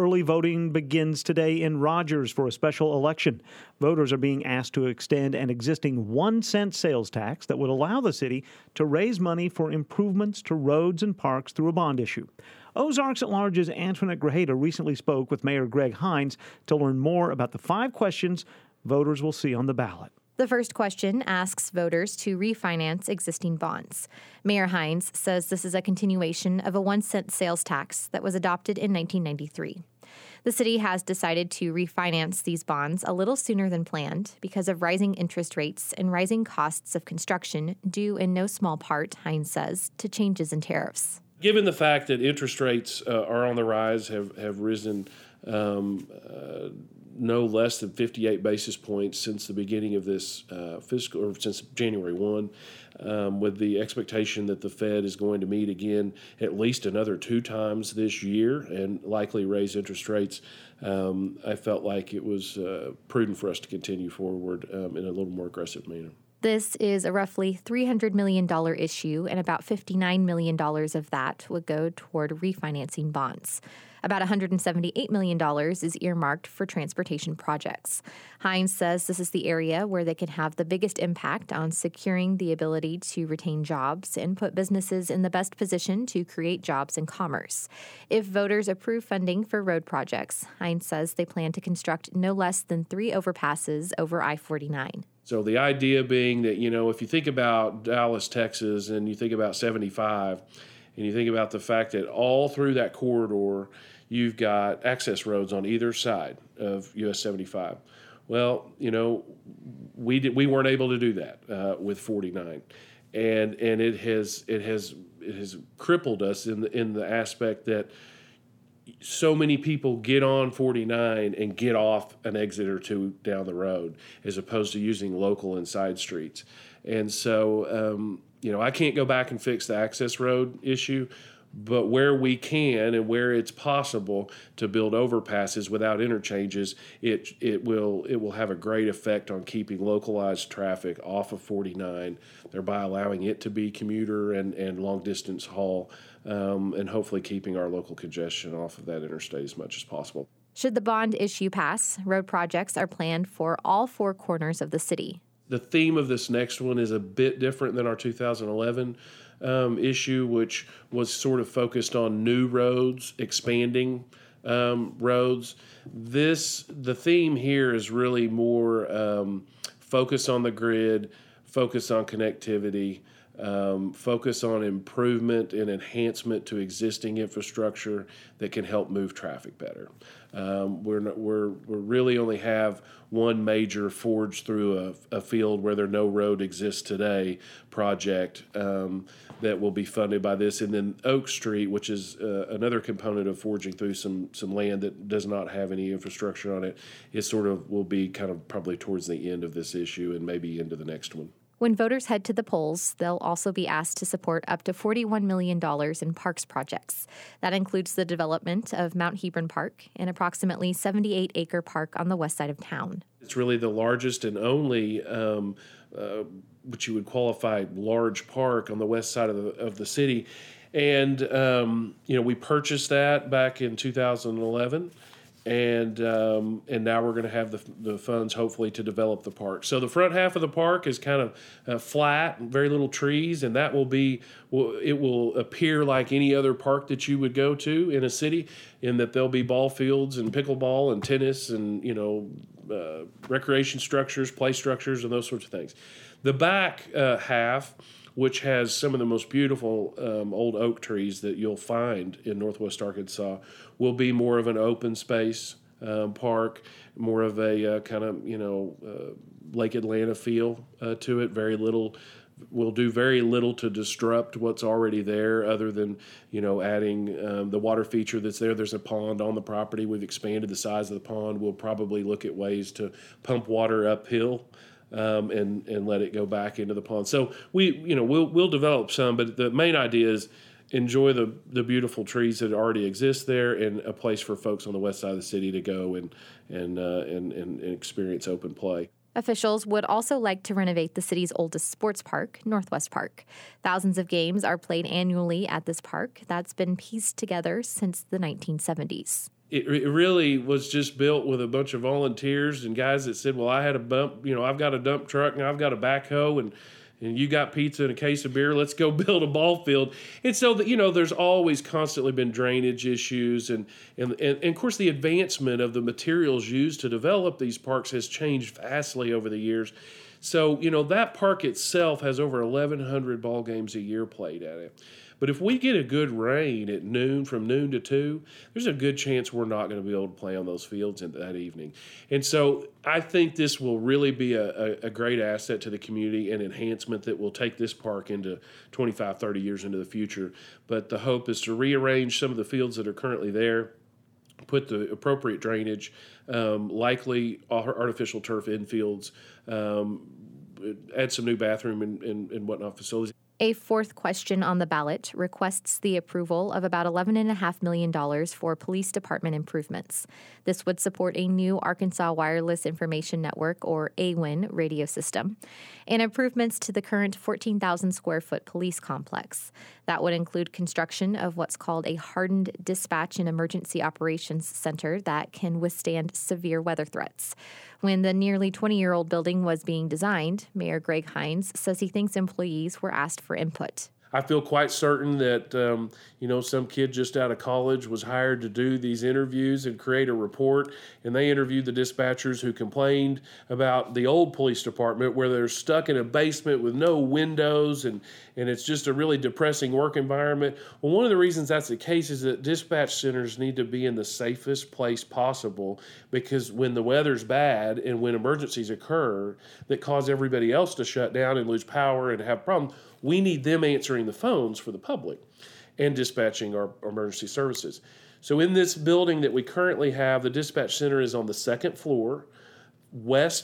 Early voting begins today in Rogers for a special election. Voters are being asked to extend an existing 1-cent sales tax that would allow the city to raise money for improvements to roads and parks through a bond issue. Ozarks at Large's Antoinette Grajeda recently spoke with Mayor Greg Hines to learn more about the 5 questions voters will see on the ballot. The first question asks voters to refinance existing bonds. Mayor Hines says this is a continuation of a 1-cent sales tax that was adopted in 1993. The city has decided to refinance these bonds a little sooner than planned because of rising interest rates and rising costs of construction, due in no small part, Hines says, to changes in tariffs. Given the fact that interest rates are on the rise, have risen no less than 58 basis points since the beginning of this fiscal, or since January 1, with the expectation that the Fed is going to meet again at least another 2 times this year and likely raise interest rates. I felt like it was prudent for us to continue forward in a little more aggressive manner. This is a roughly $300 million issue, and about $59 million of that would go toward refinancing bonds. About $178 million is earmarked for transportation projects. Hines says this is the area where they can have the biggest impact on securing the ability to retain jobs and put businesses in the best position to create jobs and commerce. If voters approve funding for road projects, Hines says they plan to construct no less than 3 overpasses over I-49. So the idea being that, if you think about Dallas, Texas, and you think about 75, and you think about the fact that all through that corridor, you've got access roads on either side of US 75. Well, we weren't able to do that with 49, and it has crippled us in the aspect that so many people get on 49 and get off an exit or 2 down the road, as opposed to using local and side streets. And so, I can't go back and fix the access road issue, but where we can and where it's possible to build overpasses without interchanges, it will have a great effect on keeping localized traffic off of 49, thereby allowing it to be commuter and long distance haul, and hopefully keeping our local congestion off of that interstate as much as possible. Should the bond issue pass, road projects are planned for all 4 corners of the city. The theme of this next one is a bit different than our 2011 issue, which was sort of focused on new roads, expanding roads. The theme here is really more focus on the grid, focus on connectivity, focus on improvement and enhancement to existing infrastructure that can help move traffic better. We really only have one major forged through a field where no road exists today project that will be funded by this, and then Oak Street, which is another component of forging through some land that does not have any infrastructure on it. It sort of will be kind of probably towards the end of this issue and maybe into the next one. When voters head to the polls, they'll also be asked to support up to $41 million in parks projects. That includes the development of Mount Hebron Park, an approximately 78-acre park on the west side of town. It's really the largest and only, which you would qualify, large park on the west side of the city. And, we purchased that back in 2011. And now we're going to have the funds, hopefully, to develop the park. So the front half of the park is kind of flat, very little trees, and that it will appear like any other park that you would go to in a city, in that there'll be ball fields and pickleball and tennis and recreation structures, play structures, and those sorts of things. The back half, which has some of the most beautiful old oak trees that you'll find in Northwest Arkansas, will be more of an open space park, more of a kind of, Lake Atlanta feel to it. We'll do very little to disrupt what's already there, other than, adding the water feature that's there. There's a pond on the property. We've expanded the size of the pond. We'll probably look at ways to pump water uphill and let it go back into the pond. So we'll develop some, but the main idea is enjoy the beautiful trees that already exist there, and a place for folks on the west side of the city to go and experience open play. Officials would also like to renovate the city's oldest sports park, Northwest Park. Thousands of games are played annually at this park that's been pieced together since the 1970s. it really was just built with a bunch of volunteers and guys that said, well, I had a bump, I've got a dump truck and I've got a backhoe and you got pizza and a case of beer, let's go build a ball field. And so that, there's always constantly been drainage issues and of course the advancement of the materials used to develop these parks has changed vastly over the years. So, that park itself has over 1,100 ball games a year played at it. But if we get a good rain at noon, from noon to 2, there's a good chance we're not going to be able to play on those fields that evening. And so I think this will really be a great asset to the community and enhancement that will take this park into 25, 30 years into the future. But the hope is to rearrange some of the fields that are currently there, put the appropriate drainage, likely artificial turf infields, add some new bathroom and whatnot facilities. A fourth question on the ballot requests the approval of about $11.5 million for police department improvements. This would support a new Arkansas Wireless Information Network, or AWIN, radio system, and improvements to the current 14,000 square foot police complex. That would include construction of what's called a hardened dispatch and emergency operations center that can withstand severe weather threats. When the nearly 20-year-old building was being designed, Mayor Greg Hines says he thinks employees were asked for input. I feel quite certain that, some kid just out of college was hired to do these interviews and create a report, and they interviewed the dispatchers who complained about the old police department where they're stuck in a basement with no windows, and it's just a really depressing work environment. Well, one of the reasons that's the case is that dispatch centers need to be in the safest place possible, because when the weather's bad and when emergencies occur that cause everybody else to shut down and lose power and have problems, we need them answering the phones for the public and dispatching our emergency services. So in this building that we currently have, the dispatch center is on the second floor, west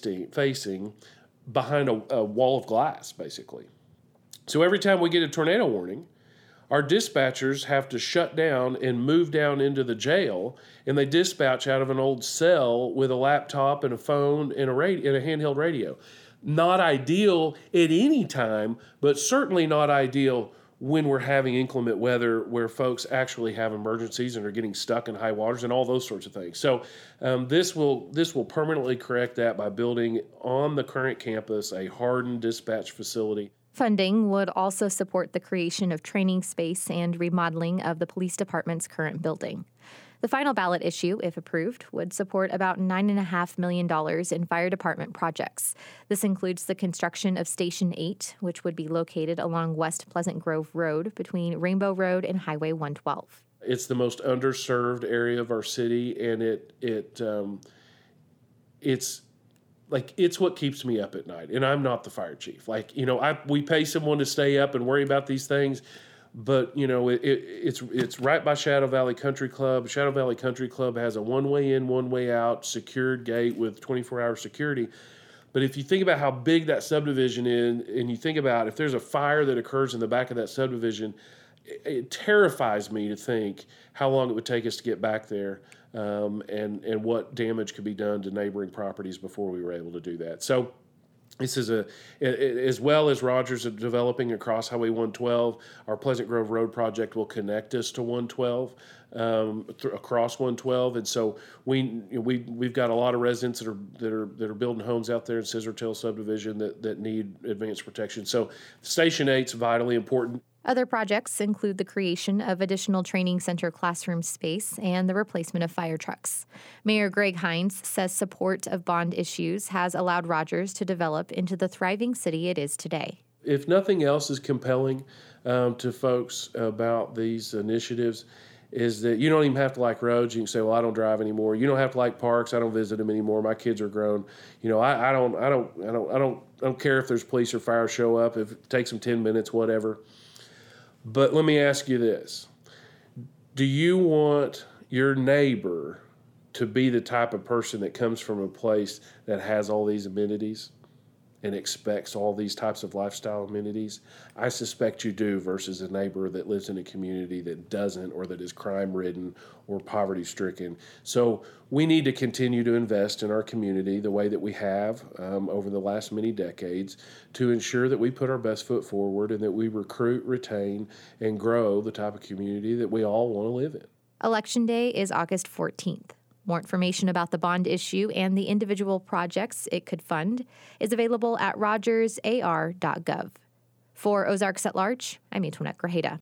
facing behind a wall of glass, basically. So every time we get a tornado warning, our dispatchers have to shut down and move down into the jail, and they dispatch out of an old cell with a laptop and a phone and a handheld radio. Not ideal at any time, but certainly not ideal when we're having inclement weather where folks actually have emergencies and are getting stuck in high waters and all those sorts of things. So this will permanently correct that by building on the current campus a hardened dispatch facility. Funding would also support the creation of training space and remodeling of the police department's current building. The final ballot issue, if approved, would support about $9.5 million in fire department projects. This includes the construction of Station 8, which would be located along West Pleasant Grove Road between Rainbow Road and Highway 112. It's the most underserved area of our city, and it's what keeps me up at night. And I'm not the fire chief. We pay someone to stay up and worry about these things. But, it's right by Shadow Valley Country Club. Shadow Valley Country Club has a one-way in, one-way out secured gate with 24-hour security. But if you think about how big that subdivision is, and you think about if there's a fire that occurs in the back of that subdivision, it terrifies me to think how long it would take us to get back there, and what damage could be done to neighboring properties before we were able to do that. So this is as well as Rogers are developing across Highway 112, our Pleasant Grove Road project will connect us to 112, across 112, and so we've got a lot of residents that are building homes out there in Scissortail subdivision that need advanced protection. So Station 8's vitally important. Other projects include the creation of additional training center classroom space and the replacement of fire trucks. Mayor Greg Hines says support of bond issues has allowed Rogers to develop into the thriving city it is today. If nothing else is compelling to folks about these initiatives, is that you don't even have to like roads. You can say, well, I don't drive anymore. You don't have to like parks. I don't visit them anymore. My kids are grown. I don't care if there's police or fire show up. If it takes them 10 minutes, whatever. But let me ask you this. Do you want your neighbor to be the type of person that comes from a place that has all these amenities and expects all these types of lifestyle amenities? I suspect you do, versus a neighbor that lives in a community that doesn't, or that is crime-ridden or poverty-stricken. So we need to continue to invest in our community the way that we have over the last many decades to ensure that we put our best foot forward and that we recruit, retain, and grow the type of community that we all want to live in. Election Day is August 14th. More information about the bond issue and the individual projects it could fund is available at rogersar.gov. For Ozarks at Large, I'm Antoinette Grajeda.